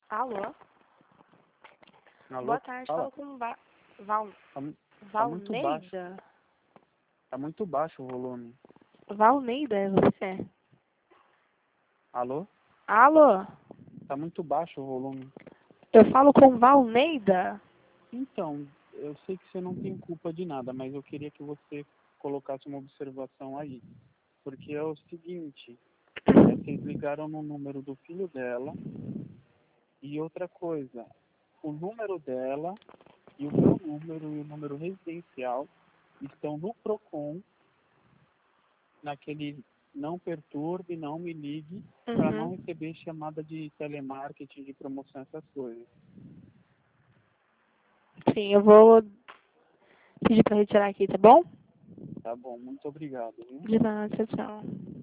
Alô? Alô? Boa tarde, Fala. falo com Val... Tá muito baixo. Valneida? Tá muito baixo o volume. Valneida, é você? Alô? Alô? Tá muito baixo o volume. Eu falo com Valneida? Então, eu sei que você não tem culpa de nada, mas eu queria que você colocasse uma observação aí. Porque é o seguinte, vocês ligaram no número do filho dela e outra coisa, o número dela e o meu número e o número residencial estão no Procon, naquele não perturbe, não me ligue, para não receber chamada de telemarketing, de promoção, essas coisas. Sim, eu vou pedir para retirar aqui, tá bom? Tá bom, muito obrigado, viu? De nada, tchau, tchau.